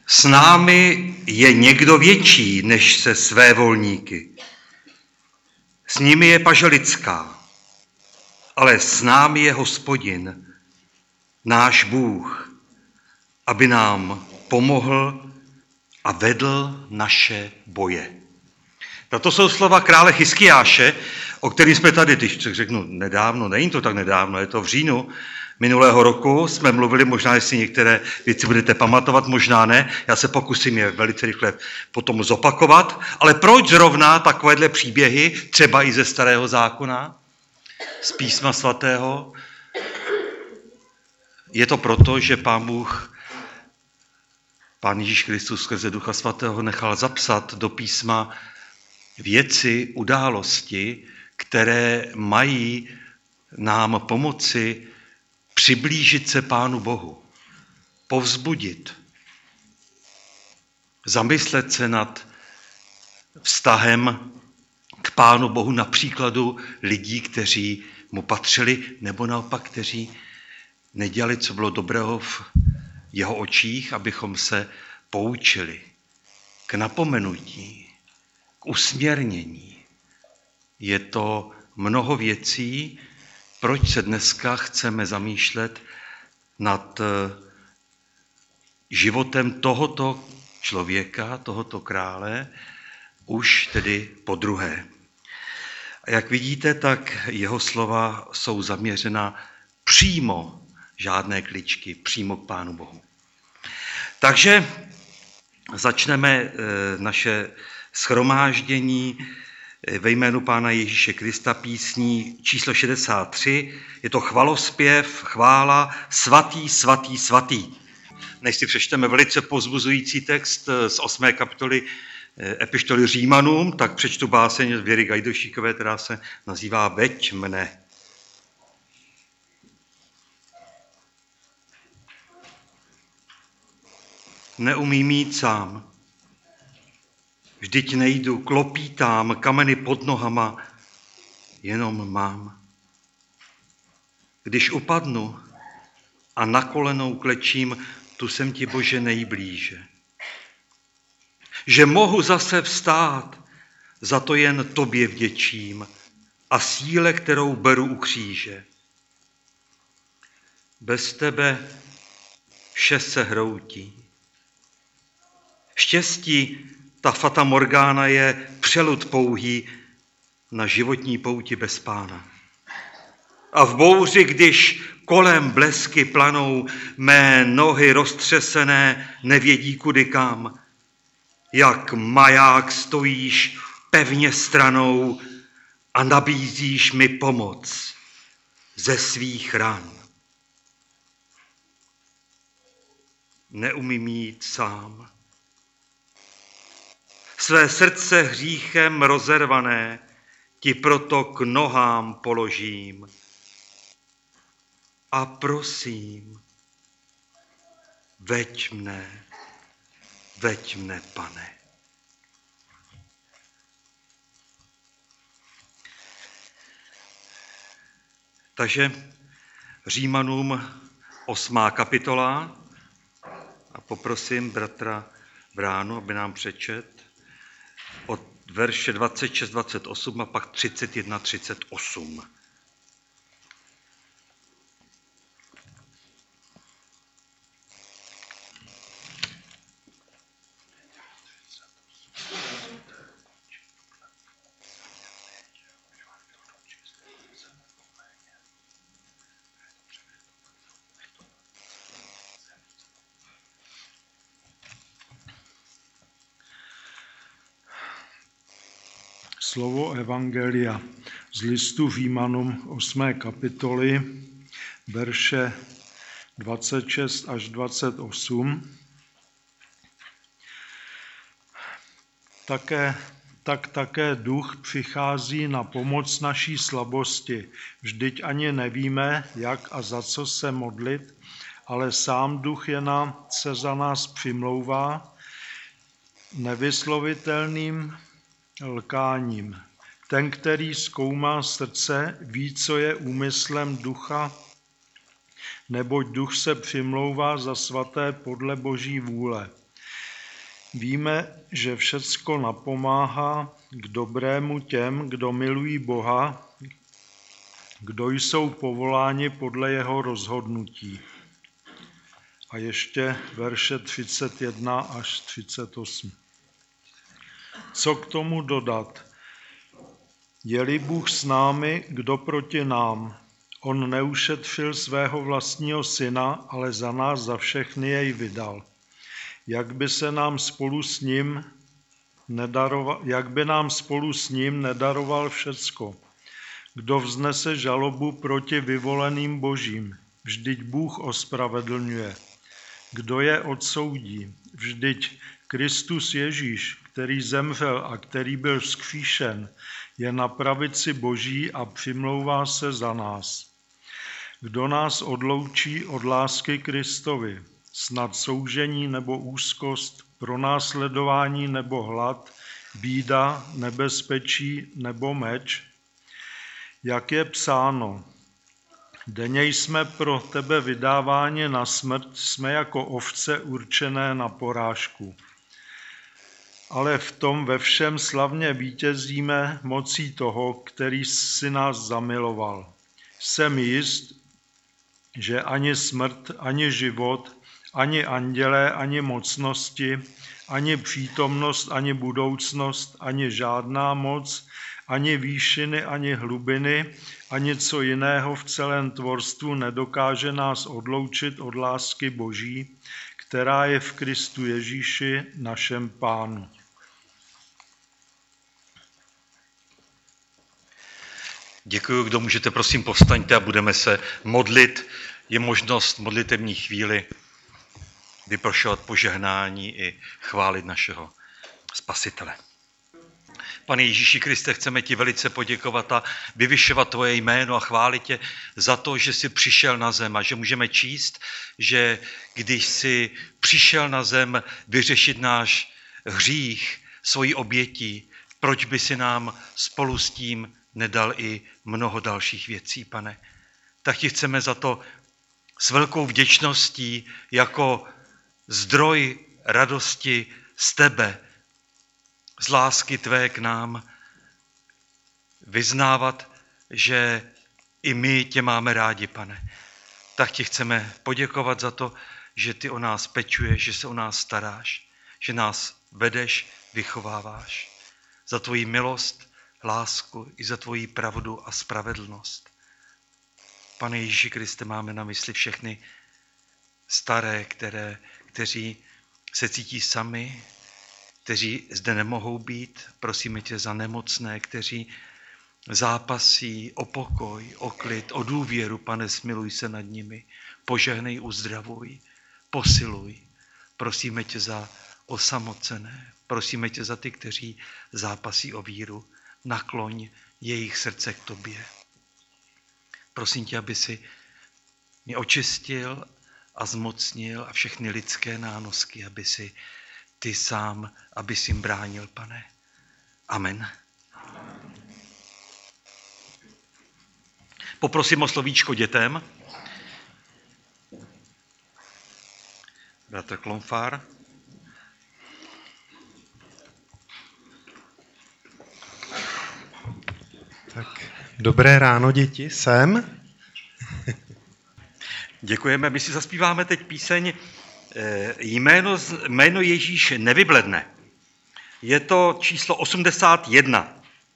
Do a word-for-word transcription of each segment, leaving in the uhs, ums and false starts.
S námi je někdo větší než se svévolníky. S nimi je paže lidská, ale s námi je Hospodin, náš Bůh, aby nám pomohl a vedl naše boje. Tato jsou slova krále Chyskiáše, o kterým jsme tady, když řeknu nedávno, není to tak nedávno, je to v říjnu minulého roku, jsme mluvili, možná jestli některé věci budete pamatovat, možná ne, já se pokusím je velice rychle potom zopakovat, ale proč zrovna takovéhle příběhy, třeba i ze Starého zákona, z Písma svatého, je to proto, že Pán Bůh, Pán Ježíš Kristus skrze Ducha svatého nechal zapsat do písma věci, události, které mají nám pomoci přiblížit se Pánu Bohu, povzbudit, zamyslet se nad vztahem k Pánu Bohu na příkladu lidí, kteří mu patřili, nebo naopak, kteří nedělali, co bylo dobrého v jeho očích, abychom se poučili k napomenutí, k usměrnění. Je to mnoho věcí, proč se dneska chceme zamýšlet nad životem tohoto člověka, tohoto krále, už tedy po druhé. A jak vidíte, tak jeho slova jsou zaměřena přímo, žádné kličky, přímo k Pánu Bohu. Takže začneme naše shromáždění ve jménu Pána Ježíše Krista písní číslo šedesát tři. Je to chvalospěv, chvála, svatý, svatý, svatý. Než si přečteme velice povzbuzující text z osmé kapitoly epištoly Římanům, tak přečtu báseň Věry Gajdošíkové, která se nazývá Veď mne. Neumím jít sám, vždyť nejdu, klopítám, kameny pod nohama, jenom mám. Když upadnu a na kolenou klečím, tu jsem ti, Bože, nejblíže. Že mohu zase vstát, za to jen tobě vděčím a síle, kterou beru u kříže. Bez tebe vše se hroutí. Štěstí, ta fata morgána je přelud pouhý na životní pouti bez Pána. A v bouři, když kolem blesky planou, mé nohy roztřesené nevědí kudy kam. Jak maják stojíš pevně stranou a nabízíš mi pomoc ze svých ran. Neumím jít sám. Své srdce hříchem rozervané ti proto k nohám položím a prosím, veď mne, veď mne, Pane. Takže Římanům osmá kapitola a poprosím bratra Bránu, aby nám přečet od verše dvacet šest dvacet osm a pak třicet jedna třicet osm. Slovo Evangelia z listu Římanům osmé kapitoly, verše dvacet šest až dvacet osm. Také, tak také duch přichází na pomoc naší slabosti. Vždyť ani nevíme, jak a za co se modlit, ale sám duch jen se za nás přimlouvá nevyslovitelným lkáním. Ten, který zkoumá srdce, ví, co je úmyslem ducha, neboť duch se přimlouvá za svaté podle Boží vůle. Víme, že všecko napomáhá k dobrému těm, kdo milují Boha, kdo jsou povoláni podle jeho rozhodnutí. A ještě verše třicet jedna až třicet osm. Co k tomu dodat? Je-li Bůh s námi, kdo proti nám? On neušetřil svého vlastního syna, ale za nás za všechny jej vydal. Jak by se nám spolu s ním nedaroval, jak by nám spolu s ním nedaroval všecko? Kdo vznese žalobu proti vyvoleným božím? Vždyť Bůh ospravedlňuje. Kdo je odsoudí? Vždyť Kristus Ježíš, který zemřel a který byl vzkříšen, je na pravici Boží a přimlouvá se za nás. Kdo nás odloučí od lásky Kristovi? Snad soužení nebo úzkost, pronásledování nebo hlad, bída, nebezpečí nebo meč? Jak je psáno, denně jsme pro tebe vydáváni na smrt, jsme jako ovce určené na porážku. Ale v tom ve všem slavně vítězíme mocí toho, který si nás zamiloval. Jsem jist, že ani smrt, ani život, ani andělé, ani mocnosti, ani přítomnost, ani budoucnost, ani žádná moc, ani výšiny, ani hlubiny, ani co jiného v celém tvorstvu nedokáže nás odloučit od lásky Boží, která je v Kristu Ježíši, našem Pánu. Děkuji, kdo můžete, prosím, povstaňte a budeme se modlit. Je možnost modlitební chvíli vyprošovat požehnání i chválit našeho Spasitele. Pane Ježíši Kriste, chceme ti velice poděkovat a vyvyšovat tvoje jméno a chválit tě za to, že jsi přišel na zem a že můžeme číst, že když jsi přišel na zem vyřešit náš hřích svojí obětí, proč by si nám spolu s tím nedal i mnoho dalších věcí, Pane. Tak ti chceme za to s velkou vděčností jako zdroj radosti z tebe, z lásky tvé k nám, vyznávat, že i my tě máme rádi, Pane. Tak ti chceme poděkovat za to, že ty o nás pečuješ, že se o nás staráš, že nás vedeš, vychováváš. Za tvoji milost, lásku i za tvoji pravdu a spravedlnost. Pane Ježíši Kriste, máme na mysli všechny staré, které, kteří se cítí sami, kteří zde nemohou být. Prosíme tě za nemocné, kteří zápasí o pokoj, o klid, o důvěru. Pane, smiluj se nad nimi, požehnej, uzdravuj, posiluj. Prosíme tě za osamocené, prosíme tě za ty, kteří zápasí o víru. Nakloň jejich srdce k tobě. Prosím tě, aby si mě očistil a zmocnil a všechny lidské nánosky, aby si ty sám, aby si jim bránil, Pane. Amen. Poprosím o slovíčko dětem. Bratr Klonfár. Tak, dobré ráno, děti, jsem. Děkujeme, my si zaspíváme teď píseň Jméno, jméno Ježíš nevybledne. Je to číslo osmdesát jedna.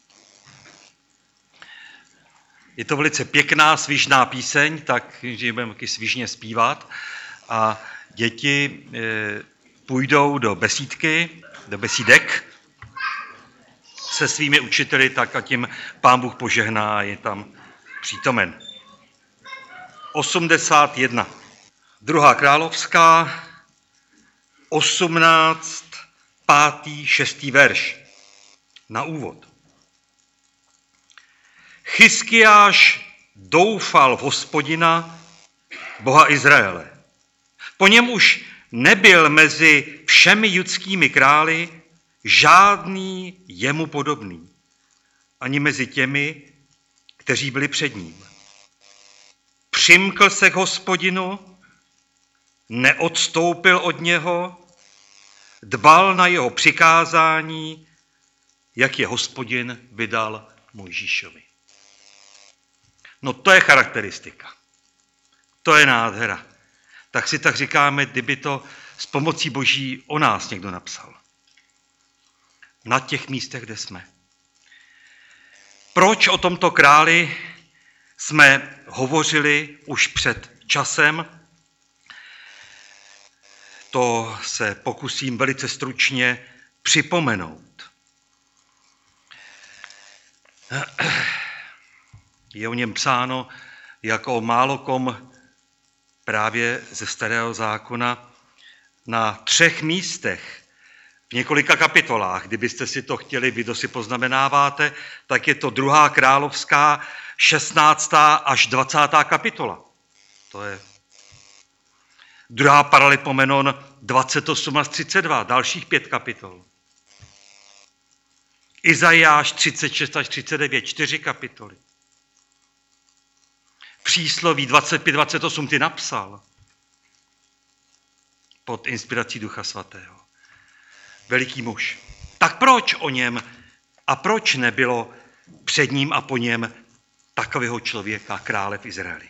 Je to velice pěkná, svižná píseň, takže budeme taky svižně zpívat. A děti půjdou do besídky, do besídek se svými učiteli, tak a tím Pán Bůh požehná, je tam přítomen. osmdesát jedna. Druhá královská, osmnáct, pátý, šestý verš. Na úvod. Chyskiáš doufal v Hospodina, Boha Izraele. Po něm už nebyl mezi všemi judskými králi žádný jemu podobný, ani mezi těmi, kteří byli před ním. Přimkl se k Hospodinu, neodstoupil od něho, dbal na jeho přikázání, jak je Hospodin vydal Mojžíšovi. No to je charakteristika. To je nádhera. Tak si tak říkáme, kdyby to s pomocí Boží o nás někdo napsal. Na těch místech, kde jsme. Proč o tomto králi jsme hovořili už před časem? To se pokusím velice stručně připomenout. Je o něm psáno jako o málokom právě ze Starého zákona na třech místech, v několika kapitolách. Kdybyste si to chtěli, vy to si poznamenáváte, tak je to druhá královská, šestnáctá až dvacátá kapitola. To je druhá Paralipomenon dvacet osm až třicet dva, dalších pět kapitol. Izajáš třicet šest až třicet devět, čtyři kapitoly. Přísloví dvacet pět dvacet osm ty napsal pod inspirací Ducha Svatého. Veliký muž. Tak proč o něm a proč nebylo před ním a po něm takového člověka, krále v Izraeli?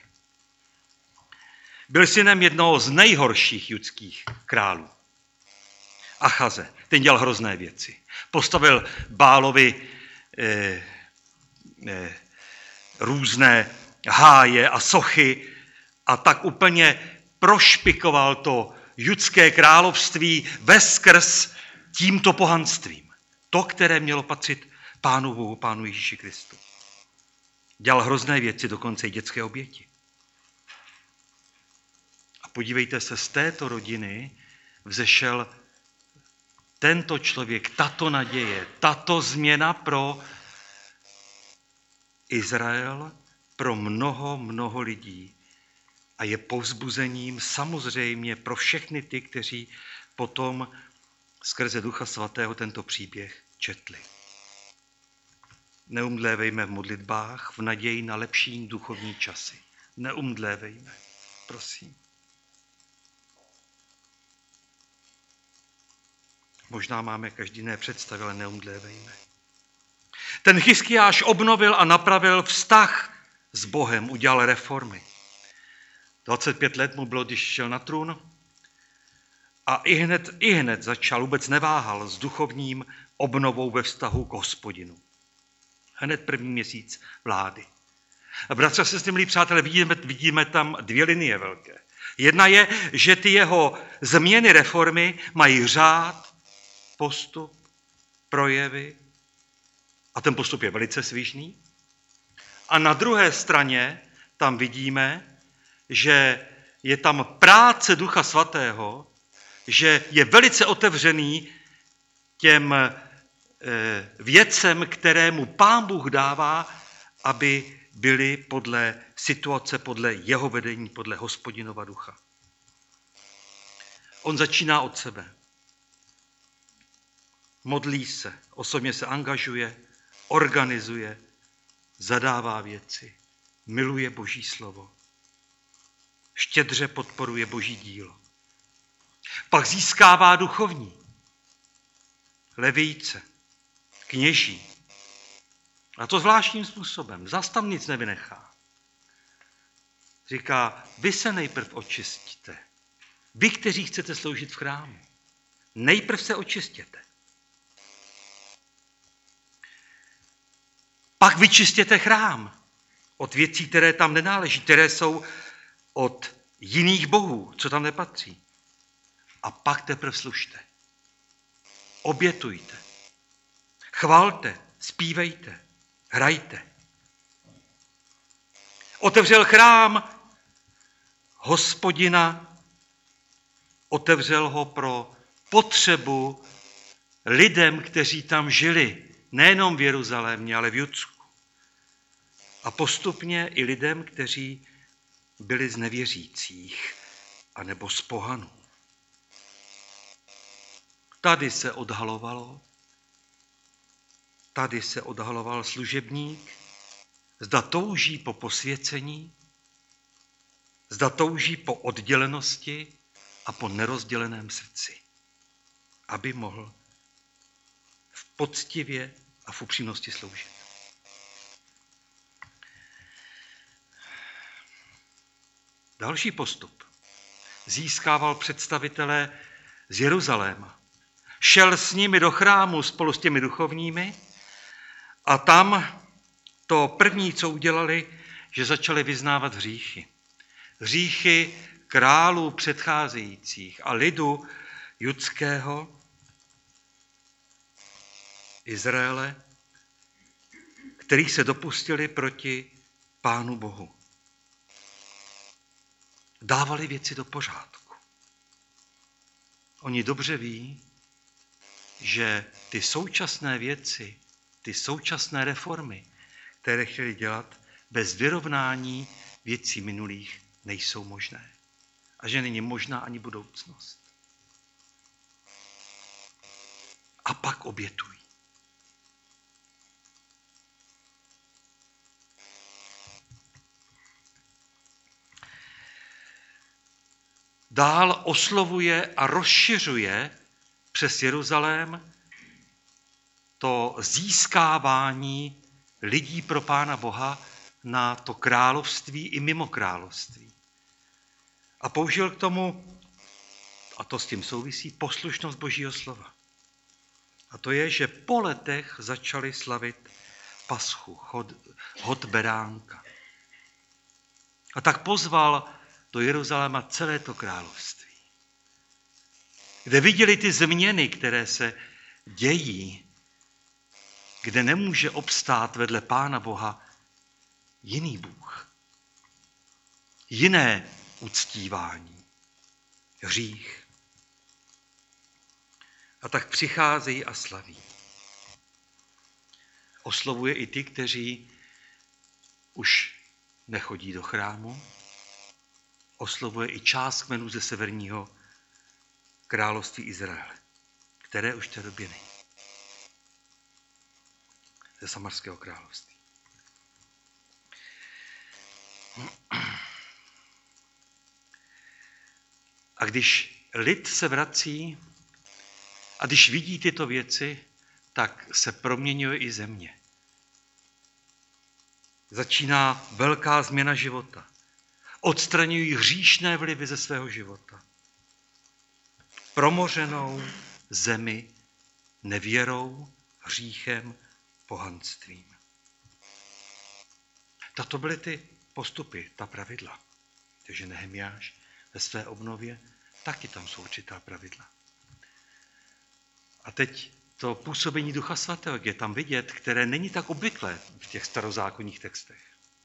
Byl synem jednoho z nejhorších judských králů. Achaze. Ten dělal hrozné věci. Postavil Bálovi eh, eh, různé háje a sochy a tak úplně prošpikoval to judské království veskrz tímto pohanstvím. To, které mělo patřit Pánu Bohu, Pánu Ježíši Kristu. Dělal hrozné věci, dokonce i dětské oběti. A podívejte se, z této rodiny vzešel tento člověk, tato naděje, tato změna pro Izrael, pro mnoho, mnoho lidí. A je povzbuzením samozřejmě pro všechny ty, kteří potom skrze Ducha Svatého tento příběh četli. Neumdlévejme v modlitbách v naději na lepší duchovní časy. Neumdlévejme, prosím. Možná máme každý jiné představy, ale neumdlévejme. Ten Chyskiáš obnovil a napravil vztah s Bohem, udělal reformy. dvacet pět let mu bylo, když šel na trůn a i hned, i hned začal, vůbec neváhal s duchovním obnovou ve vztahu k Hospodinu. Hned první měsíc vlády. A bratře, se s tím, milí přátelé, vidíme, vidíme tam dvě linie velké. Jedna je, že ty jeho změny, reformy mají řád, postup, projevy a ten postup je velice svižný. A na druhé straně tam vidíme, že je tam práce Ducha Svatého, že je velice otevřený těm věcem, které mu Pán Bůh dává, aby byly podle situace, podle jeho vedení, podle Hospodinova ducha. On začíná od sebe. Modlí se, osobně se angažuje, organizuje, zadává věci, miluje Boží slovo, štědře podporuje Boží dílo. Pak získává duchovní, levíce, kněží. A to zvláštním způsobem. Zas tam nic nevynechá. Říká, vy se nejprv očistíte. Vy, kteří chcete sloužit v chrámu. Nejprv se očistěte. Pak vyčistěte chrám od věcí, které tam nenáleží, které jsou od jiných bohů, co tam nepatří. A pak teprve služte. Obětujte. Chvalte, zpívejte, hrajte. Otevřel chrám Hospodina, otevřel ho pro potřebu lidem, kteří tam žili, nejenom v Jeruzalémě, ale v Judsku. A postupně i lidem, kteří byli z nevěřících, anebo z pohanů. Tady se odhalovalo, tady se odhaloval služebník, zda touží po posvěcení, zda touží po oddělenosti a po nerozděleném srdci. aby mohl v poctivě a v upřímnosti sloužit. Další postup. Získával představitele z Jeruzaléma. Šel s nimi do chrámu spolu s těmi duchovními a tam to první, co udělali, že začali vyznávat hříchy. Hříchy králů předcházejících a lidu judského Izraele, který se dopustili proti Pánu Bohu. Dávali věci do pořádku. Oni dobře ví, že ty současné věci, ty současné reformy, které chtěli dělat, bez vyrovnání věcí minulých nejsou možné. A že není možná ani budoucnost. A pak obětují. Dál oslovuje a rozšiřuje přes Jeruzalém to získávání lidí pro Pána Boha na to království i mimo království. A použil k tomu, a to s tím souvisí, poslušnost Božího slova. A to je, že po letech začali slavit Paschu, hod, hod beránka. A tak pozval do Jeruzaléma celé to království, kde viděli ty změny, které se dějí, kde nemůže obstát vedle Pána Boha jiný Bůh, jiné uctívání, hřích. A tak přicházejí a slaví. Oslovuje i ty, kteří už nechodí do chrámu. Oslovuje i část kmenů ze severního království Izraele, které už v té době není. Ze Samarského království. A když lid se vrací a když vidí tyto věci, tak se proměňuje i země. Začíná velká změna života. Odstraňují hříšné vlivy ze svého života. Promořenou zemi nevěrou, hříchem, pohanstvím. Tato byly ty postupy, ta pravidla. Takže Nehemiáš ve své obnově taky tam jsou určitá pravidla. A teď to působení Ducha Svatého je tam vidět, které není tak obvyklé v těch starozákonních textech.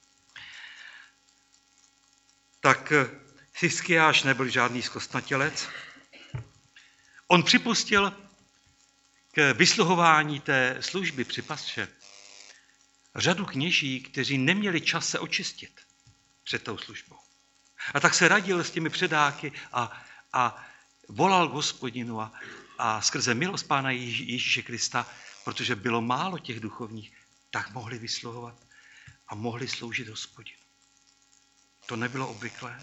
Tak Hiskiáš nebyl žádný zkostnatělec. On připustil k vysluhování té služby při pasře řadu kněží, kteří neměli čas se očistit před tou službou. A tak se radil s těmi předáky a, a volal k Hospodinu a, a skrze milost Pána Ježíše Krista, protože bylo málo těch duchovních, tak mohli vysluhovat a mohli sloužit Hospodinu. To nebylo obvyklé.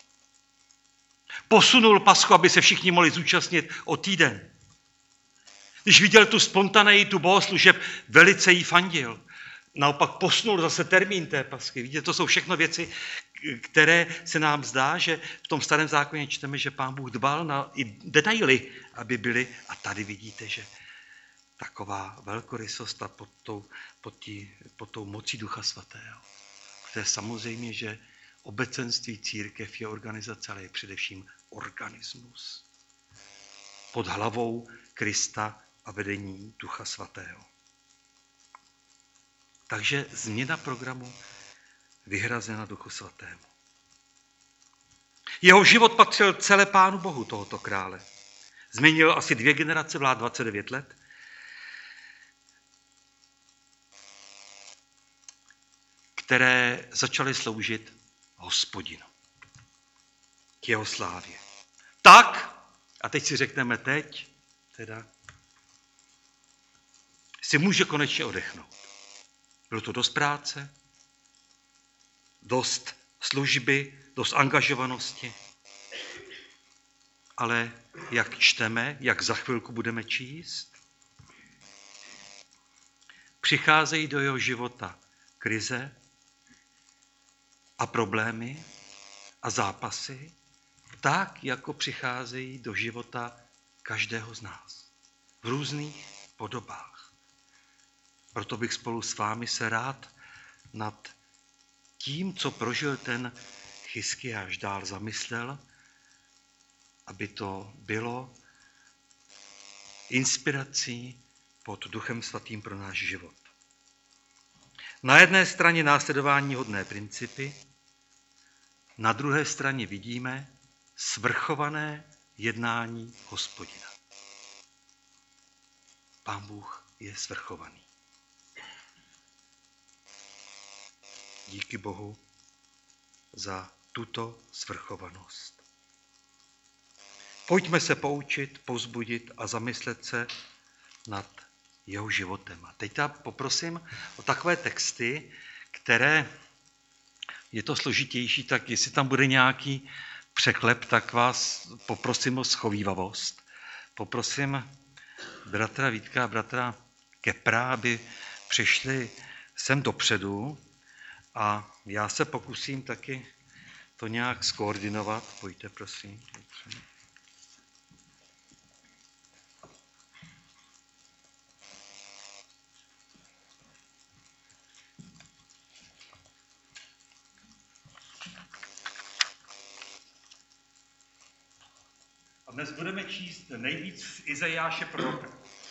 Posunul Paschu, aby se všichni mohli zúčastnit o týden. Když viděl tu spontaneitu bohoslužeb, velice jí fandil. Naopak posunul zase termín té Paschy. Víte, to jsou všechno věci, které se nám zdá, že v tom starém zákoně čteme, že Pán Bůh dbal na i detaily, aby byly. A tady vidíte, že taková velkorysost a pod tou, pod tí, pod tou mocí Ducha Svatého. To je samozřejmě, že obecenství církev je organizace, ale je především organismus. Pod hlavou Krista a vedení Ducha Svatého. Takže změna programu vyhrazena Duchu Svatému. Jeho život patřil celé Pánu Bohu tohoto krále. Změnil asi dvě generace, vlád dvacet devět let. Které začaly sloužit Hospodinu. K jeho slávě. Tak, a teď si řekneme teď, teda, si může konečně odechnout. Bylo to dost práce, dost služby, dost angažovanosti ale jak čteme, jak za chvilku budeme číst, přicházejí do jeho života krize a problémy a zápasy, tak, jako přicházejí do života každého z nás. V různých podobách. Proto bych spolu s vámi se rád nad tím, co prožil ten Chyskiáš, dál zamyslel, aby to bylo inspirací pod Duchem Svatým pro náš život. Na jedné straně následování hodné principy, na druhé straně vidíme svrchované jednání Hospodina. Pán Bůh je svrchovaný. Díky Bohu za tuto svrchovanost. Pojďme se poučit, povzbudit a zamyslet se nad jeho životem. A teď já poprosím o takové texty, které je to složitější, tak jestli tam bude nějaký překlep, tak vás poprosím o schovívavost. Poprosím bratra Vítka a bratra Kepra, aby přišli sem dopředu a já se pokusím taky to nějak skoordinovat. Pojďte, prosím. A dnes budeme číst nejvíc z Izajáše proroka.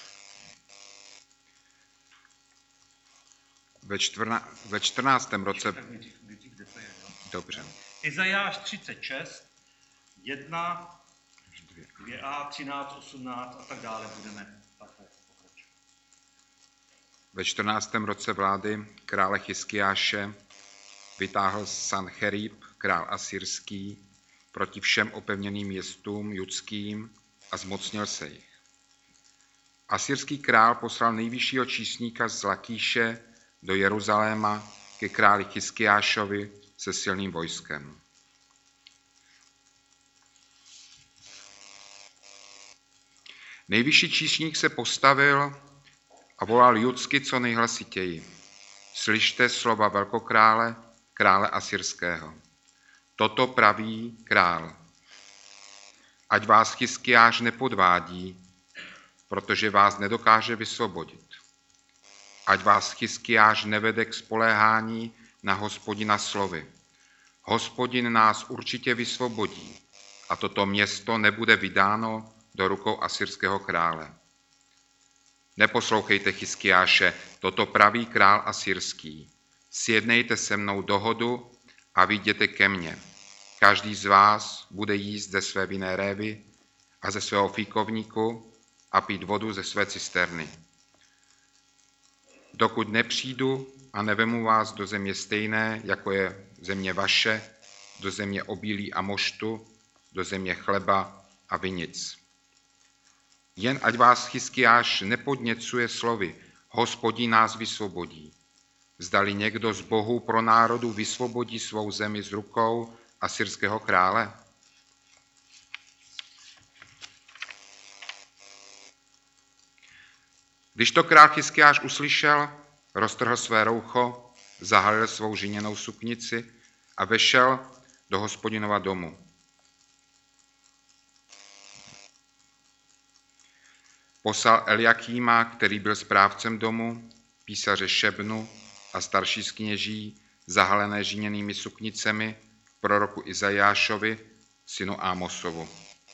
Ve, čtvrna, ve čtrnáctém roce... Dobře. Izajáš třicet šest, jedna, dva a, třináct, osmnáct a tak dále budeme takhle pokračovat. Ve čtrnáctém roce vlády krále Chyskiáše vytáhl Sancherib, král asyrský, proti všem opevněným městům judským a zmocnil se jich. Asyrský král poslal nejvyššího čísníka z Lakíše do Jeruzaléma ke králi Chyskiášovi se silným vojskem. Nejvyšší čísník se postavil a volal judsky co nejhlasitěji. Slyšte slova velkokrále, krále asyrského. Toto praví král. Ať vás Chyskiáš nepodvádí, protože vás nedokáže vysvobodit. Ať vás Chyskiáš nevede k spoléhání na Hospodina slovy. Hospodin nás určitě vysvobodí a toto město nebude vydáno do rukou asyrského krále. Neposlouchejte Chyskiáše, toto praví král asyrský. Sjednejte se mnou dohodu a vyjděte ke mně. Každý z vás bude jíst ze své vinné révy a ze svého fíkovníku a pít vodu ze své cisterny. Dokud nepřijdu a nevemu vás do země stejné, jako je země vaše, do země obilí a moštu, do země chleba a vinic. Jen ať vás Chyskiáš nepodněcuje slovy, Hospodin nás vysvobodí. Zdali někdo z bohů pro národu vysvobodí svou zemi z rukou asyrského krále? Když to král Chyskiáš uslyšel, roztrhl své roucho, zahalil svou žiněnou suknici a vešel do Hospodinova domu. Poslal Eliakýma, který byl správcem domu, písaře Šebnu a starší z kněží, zahalené žiněnými suknicemi, proroku Izajášovi, synu Ámosovu.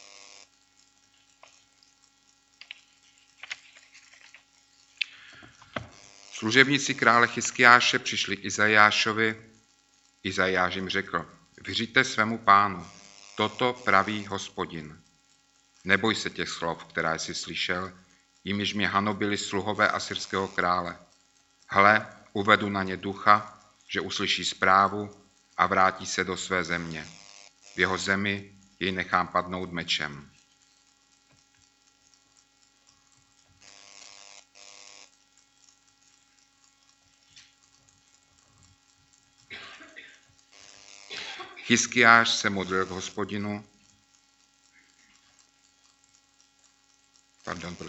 Služebníci krále Chyskiáše přišli k Izajášovi. Izajáš jim řekl, vyřiďte svému pánu, toto praví Hospodin. Neboj se těch slov, která jsi slyšel, jimiž mě hanobili sluhové asyrského krále. Hle, uvedu na ně ducha, že uslyší zprávu a vrátí se do své země. V jeho zemi jej nechám padnout mečem. Chyskiáš se modlil k Hospodinu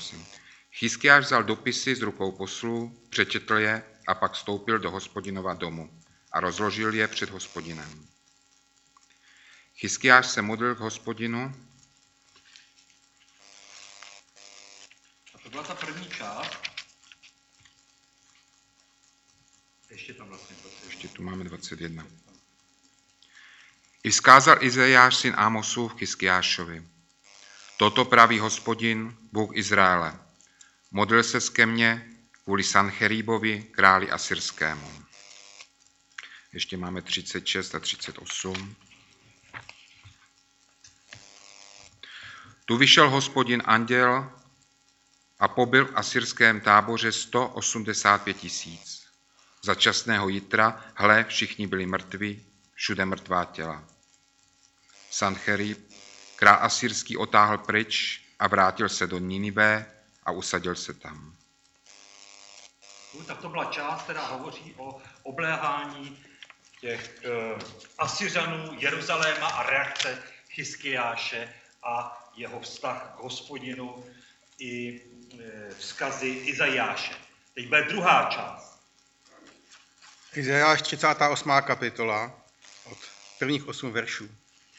prosím. Chyskiáš vzal dopisy z rukou poslů, přečetl je a pak vstoupil do Hospodinova domu a rozložil je před Hospodinem. Chyskiáš se modlil k Hospodinu. A to byla ta první část. Ještě tam vlastně dvacet jedna. Ještě tu máme dvacet jedna. I vzkázal Izajáš, syn Ámosův, Chyskiášovi. Toto praví Hospodin, Bůh Izraele. Modlil ses ke mně kvůli Sancheríbovi, králi asyrskému. Ještě máme třicet šest a třicet osm. Tu vyšel Hospodin anděl a pobyl v asyrském táboře sto osmdesát pět tisíc. Za časného jitra, hle, všichni byli mrtví, všude mrtvá těla. Sancherib, král asyrský, otáhl pryč a vrátil se do Ninive a usadil se tam. Tak to byla část, která hovoří o obléhání těch e, Asyřanů, Jeruzaléma a reakce Chyskiáše a jeho vztah k Hospodinu i e, vzkazy Izajáše. Teď bude druhá část. Izajáš třicátá osmá kapitola od prvních osm veršů.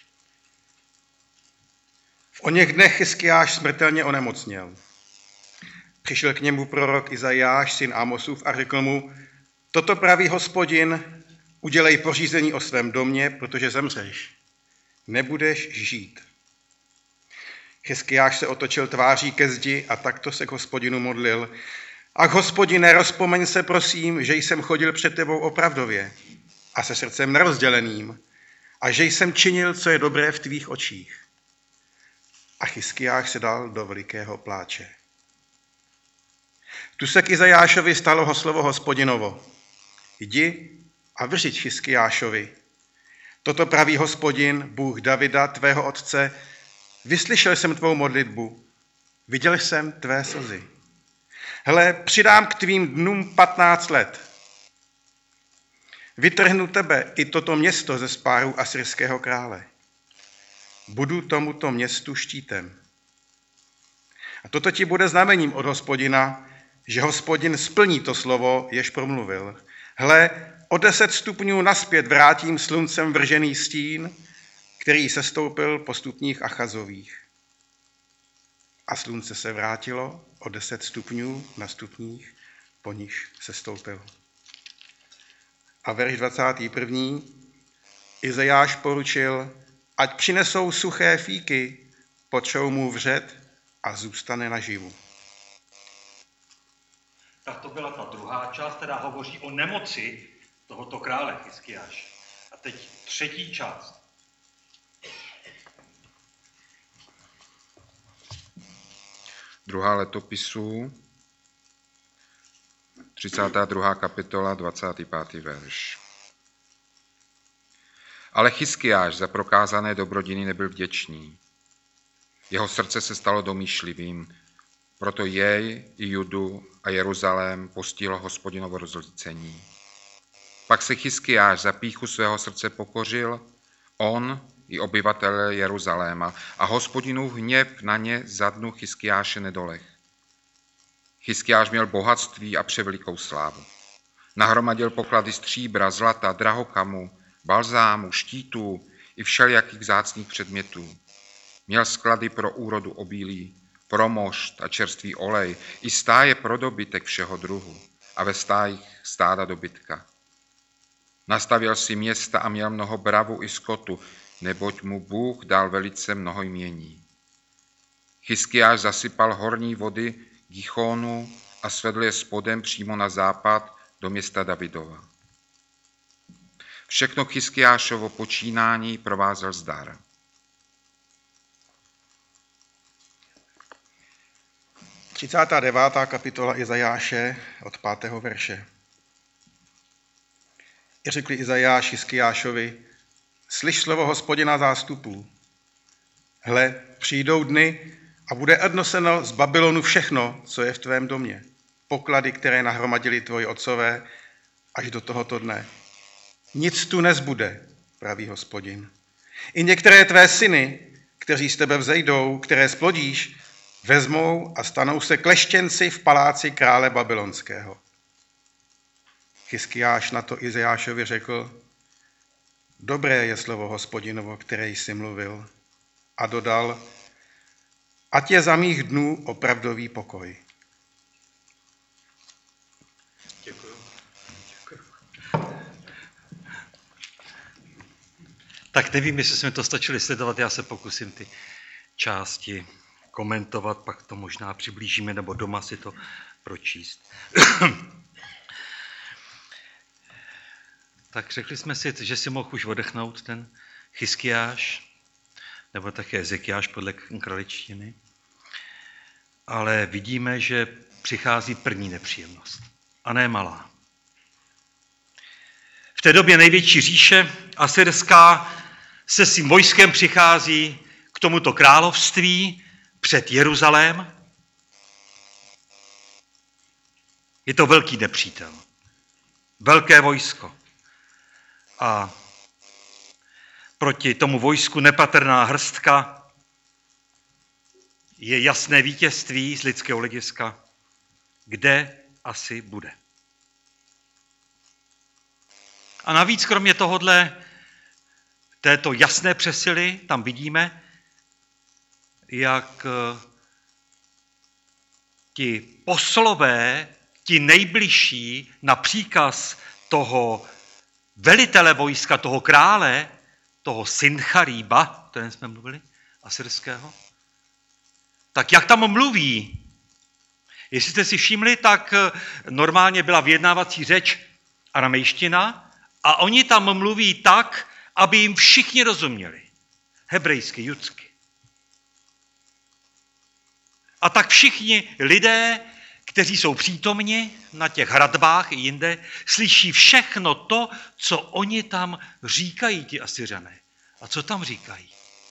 V oněch dnech Chyskiáš smrtelně onemocněl. Přišel k němu prorok Izajáš, syn Ámosův, a řekl mu, toto praví Hospodin, udělej pořízení o svém domě, protože zemřeš. Nebudeš žít. Chyskiáš se otočil tváří ke zdi a takto se k Hospodinu modlil. Ach, Hospodine, rozpomeň se, prosím, že jsem chodil před tebou opravdově a se srdcem nerozděleným a že jsem činil, co je dobré v tvých očích. A Chyskiáš se dal do velikého pláče. Tu se k Izajášovi stalo slovo Hospodinovo. Jdi a vyřiď Chyskiášovi. Toto praví Hospodin, Bůh Davida, tvého otce, vyslyšel jsem tvou modlitbu, viděl jsem tvé slzy. Hle, přidám k tvým dnům patnáct let. Vytrhnu tebe i toto město ze spáru asyrského krále. Budu tomuto městu štítem. A toto ti bude znamením od Hospodina, že Hospodin splní to slovo, jež promluvil. Hle, o deset stupňů naspět vrátím sluncem vržený stín, který sestoupil po stupních Achazových. A slunce se vrátilo o deset stupňů na stupních, po níž sestoupil. A verš dvacátý první. Izajáš poručil, ať přinesou suché fíky, potřou mu vřet a zůstane naživu. Tak to byla ta druhá část, která hovoří o nemoci tohoto krále Chyskiáše. A teď třetí část. Druhá letopisů, třicátá druhá kapitola, dvacátý pátý verš. Ale Chyskiáš za prokázané dobrodiny nebyl vděčný. Jeho srdce se stalo domýšlivým, proto jej i Judu a Jeruzalém postihlo Hospodinovo rozlícení. Pak se Chyskiáš za pýchu svého srdce pokořil, on i obyvatelé Jeruzaléma, a Hospodinův hněv na ně za dnu Chyskiáše nedoleh. Chyskiáš měl bohatství a převelikou slávu. Nahromadil poklady stříbra, zlata, drahokamu, balzámu, štítů i všelijakých vzácných předmětů. Měl sklady pro úrodu obilí, pro mošt a čerstvý olej, i stáje pro dobytek všeho druhu a ve stájích stáda dobytka. Nastavil si města a měl mnoho bravu i skotu, neboť mu Bůh dal velice mnoho jmění. Chyskiáš zasypal horní vody Gichonu a svedl je spodem přímo na západ do města Davidova. Všechno Chyskiášovo počínání provázel zdar. třicátá devátá kapitola Izajáše od pátého verše. I řekli Izajáš Chyskiášovi, slyš slovo Hospodina zástupů. Hle, přijdou dny a bude odneseno z Babylonu všechno, co je v tvém domě. Poklady, které nahromadili tvoji otcové až do tohoto dne. Nic tu nezbude, praví Hospodin. I některé tvé syny, kteří z tebe vzejdou, které splodíš, vezmou a stanou se kleštěnci v paláci krále babylonského. Chyskiáš na to Izajášovi řekl, dobré je slovo Hospodinovo, které jsi mluvil, a dodal, ať je za mých dnů opravdový pokoj. Děkuju. Děkuju. Tak nevím, jestli jsme to stačili sledovat, já se pokusím ty části komentovat, pak to možná přiblížíme, nebo doma si to pročíst. Tak řekli jsme si, že si mohl už odechnout ten Chyskiáš, nebo také Ezekiáš podle kraličtiny. Ale vidíme, že přichází první nepříjemnost. A ne malá. V té době největší říše asyrská se svým vojskem přichází k tomuto království před Jeruzalém. Je to velký nepřítel. Velké vojsko. A proti tomu vojsku nepatrná hrstka je jasné vítězství z lidského hlediska, kde asi bude. A navíc kromě tohodle, této jasné přesily, tam vidíme, jak ti poslové, ti nejbližší na příkaz toho velitele vojska, toho krále, toho Sincharíba, o kterém jsme mluvili, asyrského, tak jak tam mluví? Jestli jste si všimli, tak normálně byla vyjednávací řeč aramejština a oni tam mluví tak, aby jim všichni rozuměli. Hebrejsky, judsky. A tak všichni lidé, kteří jsou přítomni na těch hradbách i jinde, slyší všechno to, co oni tam říkají, ti Asyřané. A co tam říkají?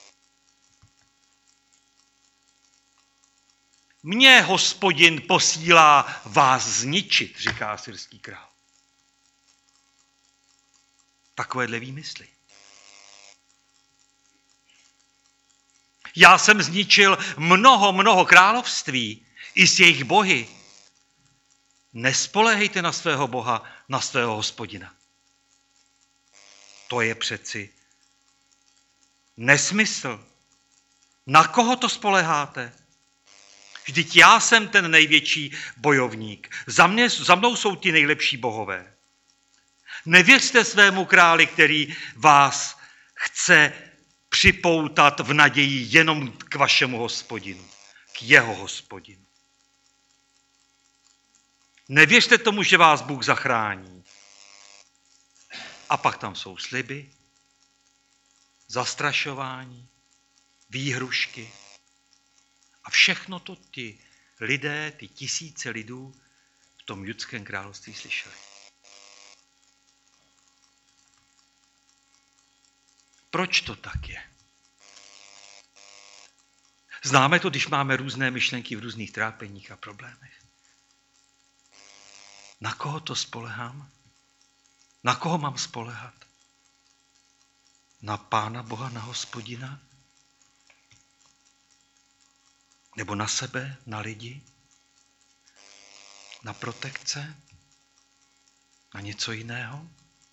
Mě Hospodin posílá vás zničit, říká asyrský král. Takovéhle výmysly. Já jsem zničil mnoho, mnoho království i s jejich bohy. Nespolehejte na svého Boha, na svého Hospodina. To je přeci nesmysl. Na koho to spoleháte? Vždyť já jsem ten největší bojovník. Za, mě, za mnou jsou ti nejlepší bohové. Nevěřte svému králi, který vás chce připoutat v naději jenom k vašemu Hospodinu, k jeho Hospodinu. Nevěřte tomu, že vás Bůh zachrání. A pak tam jsou sliby, zastrašování, výhrušky. A všechno to ti lidé, ty tisíce lidů v tom judském království slyšeli. Proč to tak je? Známe to, když máme různé myšlenky v různých trápeních a problémech. Na koho to spolehám? Na koho mám spolehat? Na Pána Boha, na Hospodina? Nebo na sebe, na lidi? Na protekce? Na něco jiného?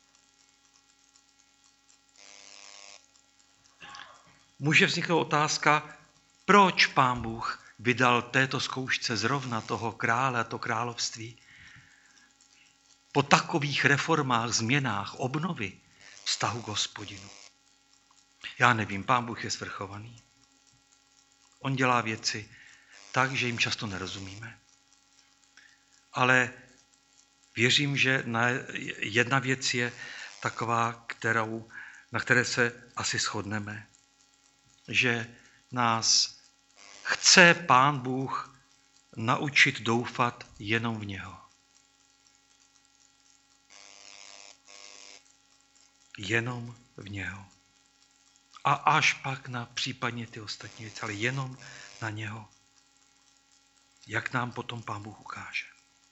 Může vzniknout otázka, proč Pán Bůh vydal této zkoušce zrovna toho krále a to království? Po takových reformách, změnách, obnovy vztahu k Hospodinu. Já nevím, Pán Bůh je svrchovaný. On dělá věci tak, že jim často nerozumíme. Ale věřím, že jedna věc je taková, kterou, na které se asi shodneme. Že nás chce Pán Bůh naučit doufat jenom v něho. Jenom v něho. A až pak na případně ty ostatní věci, ale jenom na něho. Jak nám potom Pán Bůh ukáže.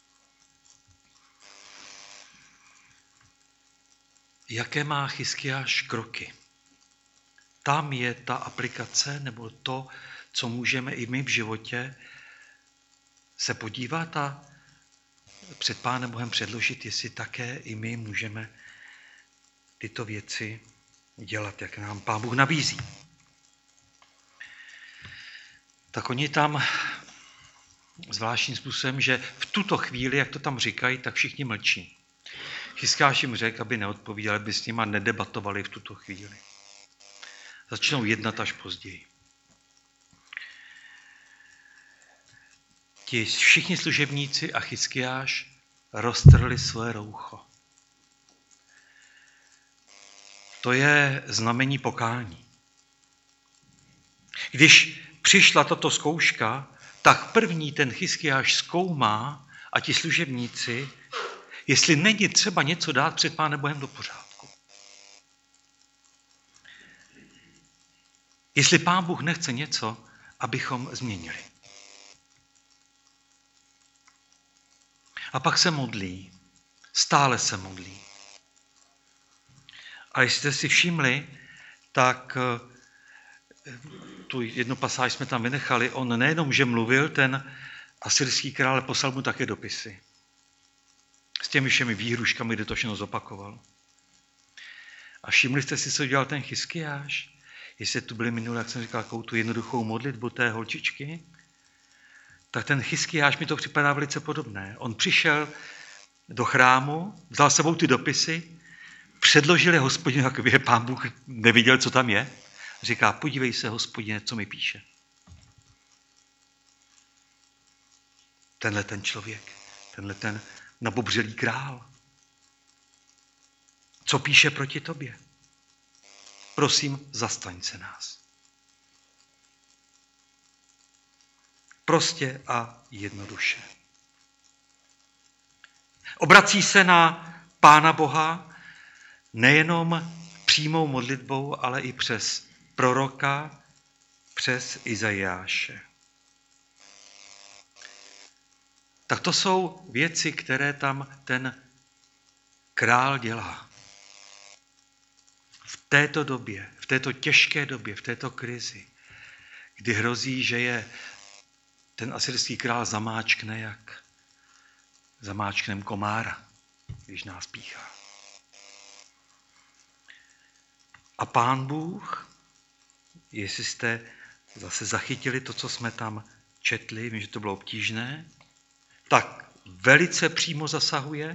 Jaké má Chyskiáš kroky? Tam je ta aplikace, nebo to, co můžeme i my v životě se podívat a před Pánem Bohem předložit, jestli také i my můžeme tyto věci dělat, jak nám Pán Bůh nabízí. Tak oni tam zvláštním způsobem, že v tuto chvíli, jak to tam říkají, tak všichni mlčí. Chyskáš jim řekl, aby neodpovídali, aby s nima nedebatovali v tuto chvíli. Začnou jednat až později. Ti všichni služebníci a Chyskiáš roztrhli svoje roucho. To je znamení pokání. Když přišla tato zkouška, tak první ten Chyskiáš zkoumá a ti služebníci, jestli není třeba něco dát před Pánem Bohem do pořádku. Jestli Pán Bůh nechce něco, abychom změnili. A pak se modlí, stále se modlí. A jestli jste si všimli, tak tu jednu pasáž jsme tam vynechali, on nejenom, že mluvil, ten asyrský král, ale poslal mu také dopisy. S těmi všemi výhruškami, kde to všechno zopakoval. A všimli jste si, co dělal ten Chyskiáš? Jestli tu byli minule, jak jsem říkal, takovou tu jednoduchou modlitbu té holčičky, tak ten Chyskiáš mi to připadá velice podobné. On přišel do chrámu, vzal s sebou ty dopisy, předložil je Hospodinu, jak by Pán Bůh neviděl, co tam je. Říká, podívej se, Hospodine, co mi píše. Tenhle ten člověk, tenhle ten nabobřelý král. Co píše proti tobě? Prosím, zastaň se nás. Prostě a jednoduše. Obrací se na Pána Boha nejenom přímou modlitbou, ale i přes proroka, přes Izajáše. Tak to jsou věci, které tam ten král dělá. V této době, v této těžké době, v této krizi, kdy hrozí, že je ten asyrský král zamáčkne jak zamáčknem komára, když nás píchá. A Pán Bůh, jestli jste zase zachytili to, co jsme tam četli, vím, že to bylo obtížné, tak velice přímo zasahuje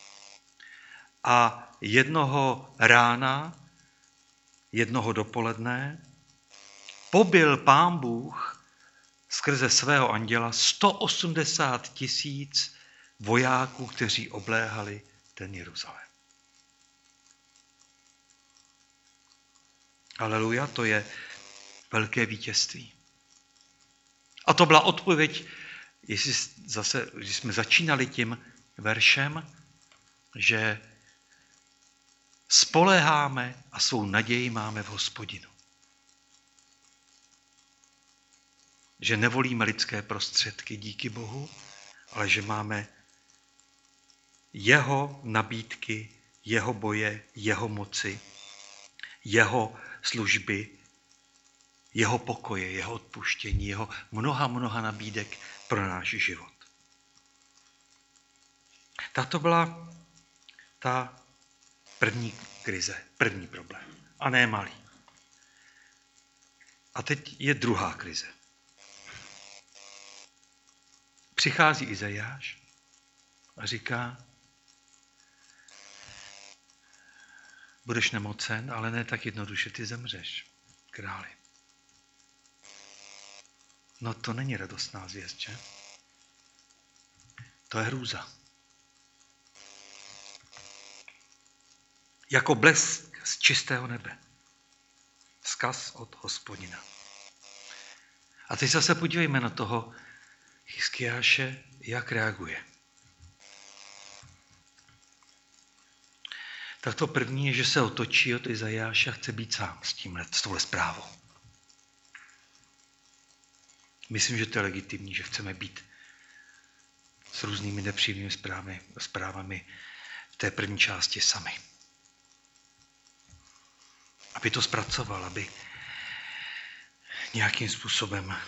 a jednoho rána, jednoho dopoledne pobil Pán Bůh skrze svého anděla sto osmdesát tisíc vojáků, kteří obléhali ten Jeruzalém. Haleluja, to je velké vítězství. A to byla odpověď, jestli zase, když jsme začínali tím veršem, že spoléháme a svou naději máme v Hospodinu. Že nevolíme lidské prostředky díky Bohu, ale že máme jeho nabídky, jeho boje, jeho moci, jeho služby, jeho pokoje, jeho odpuštění, jeho mnoha, mnoha nabídek pro náš život. Tato byla ta první krize, první problém. A ne malý. A teď je druhá krize. Přichází Izajáš a říká, budeš nemocen, ale ne tak jednoduše, ty zemřeš, králi. No to není radostná zvěst, že? To je hrůza. Jako blesk z čistého nebe. Vzkaz od Hospodina. A teď zase podívejme na toho Chyskiáše, jak reaguje. Tak to první je, že se otočí od Izajáše a chce být sám s tímhle, s touhle zprávou. Myslím, že to je legitimní, že chceme být s různými nepříjemnými zprávami, zprávami v té první části sami. Aby to zpracoval, aby nějakým způsobem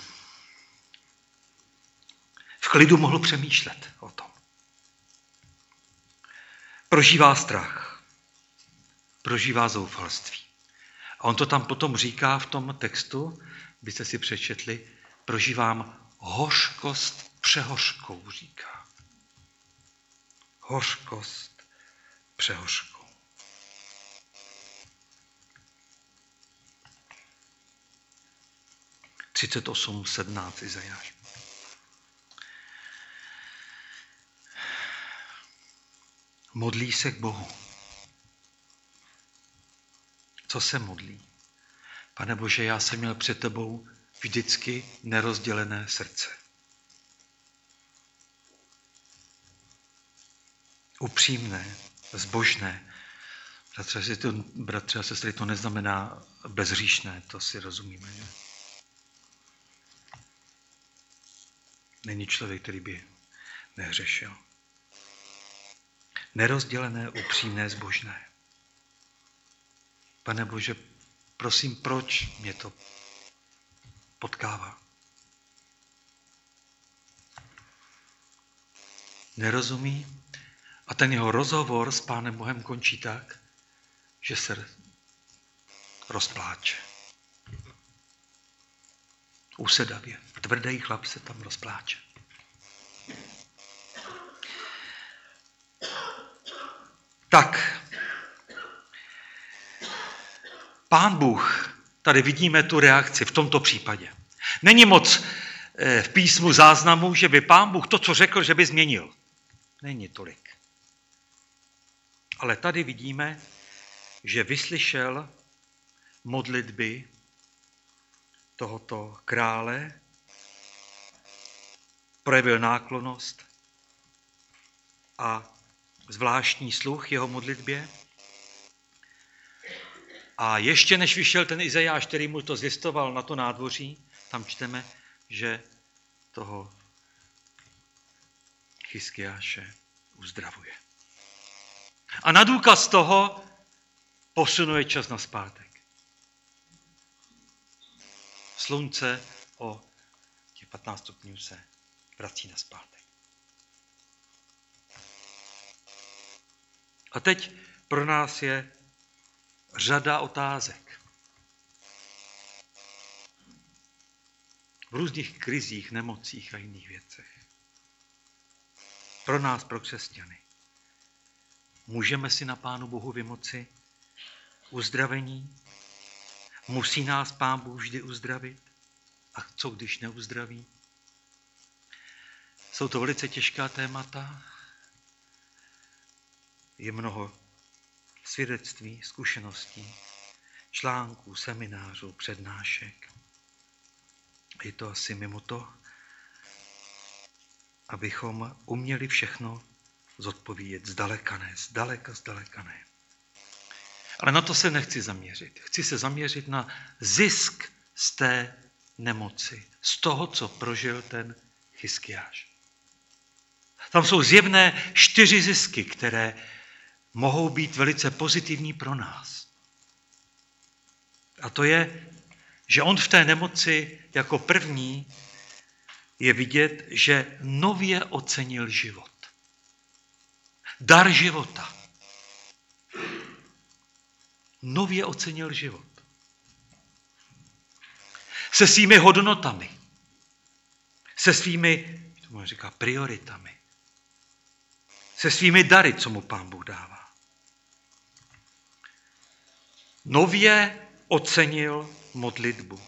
v klidu mohl přemýšlet o tom. Prožívá strach, prožívá zoufalství. A on to tam potom říká v tom textu, byste si přečetli, prožívám hořkost přehořkou, říká. Hořkost přehořkou. třicet osm sedmnáct Izajáš. Modlí se k Bohu. Co se modlí? Pane Bože, já jsem měl před tebou vždycky nerozdělené srdce. Upřímné, zbožné. Bratře, to, bratře a sestry, to neznamená bezhříšné, to si rozumíme. Že? Není člověk, který by nehřešil. Nerozdělené, upřímné, zbožné. Pane Bože, prosím, proč mě to potkává? Nerozumí a ten jeho rozhovor s Pánem Bohem končí tak, že se rozpláče. Usedavě. Tvrdý chlap se tam rozpláče. Tak, Pán Bůh, tady vidíme tu reakci v tomto případě. Není moc v písmu záznamu, že by Pán Bůh to, co řekl, že by změnil. Není tolik. Ale tady vidíme, že vyslyšel modlitby tohoto krále, projevil náklonnost a zvláštní sluch jeho modlitbě. A ještě než vyšel ten Izajáš, který mu to zvěstoval na to nádvoří, tam čteme, že toho Chyskiáše uzdravuje. A na důkaz toho posunuje čas na zpátek. Slunce o těch patnáct stupňů se vrací na zpátek. A teď pro nás je řada otázek. V různých krizích, nemocích a jiných věcech. Pro nás, pro křesťany. Můžeme si na Pánu Bohu vymoci uzdravení? Musí nás Pán Bůh vždy uzdravit? A co, když neuzdraví? Jsou to velice těžká témata. Je mnoho svědectví, zkušeností, článků, seminářů, přednášek. Je to asi mimo to, abychom uměli všechno zodpovědět. Zdaleka ne, zdaleka, zdaleka ne. Ale na to se nechci zaměřit. Chci se zaměřit na zisk z té nemoci, z toho, co prožil ten Chyskiáš. Tam jsou zjevné čtyři zisky, které mohou být velice pozitivní pro nás. A to je, že on v té nemoci jako první je vidět, že nově ocenil život. Dar života. Nově ocenil život. Se svými hodnotami. Se svými, tomu říká, prioritami. Se svými dary, co mu Pán Bůh dává. Nově ocenil modlitbu.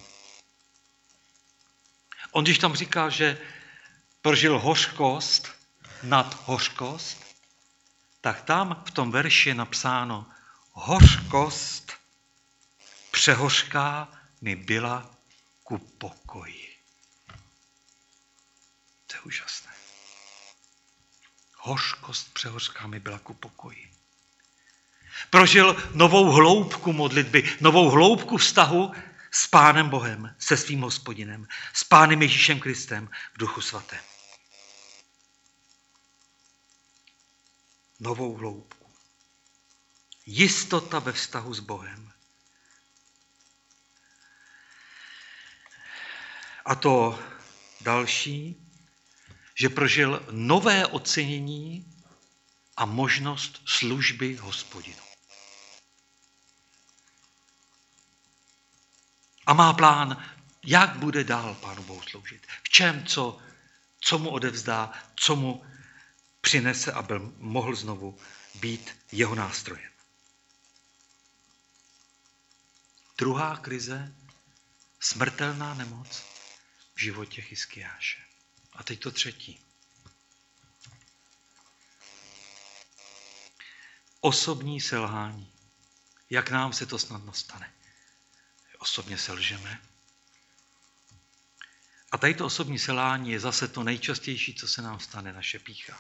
On když tam říká, že prožil hořkost nad hořkost, tak tam v tom verši je napsáno hořkost přehořká mi byla ku pokoji. To je úžasné. Hořkost přehořká mi byla ku pokoji. Prožil novou hloubku modlitby, novou hloubku vztahu s Pánem Bohem, se svým Hospodinem, s Pánem Ježíšem Kristem v Duchu Svatém. Novou hloubku. Jistota ve vztahu s Bohem. A to další, že prožil nové ocenění a možnost služby Hospodinu. A má plán, jak bude dál Pánu Bohu sloužit. V čem, co, co mu odevzdá, co mu přinese, aby mohl znovu být jeho nástrojem. Druhá krize, smrtelná nemoc v životě Chiskiáše. A teď to třetí. Osobní selhání. Jak nám se to snadno stane? Osobně selžeme. A tady to osobní selhání je zase to nejčastější, co se nám stane, naše pýcha.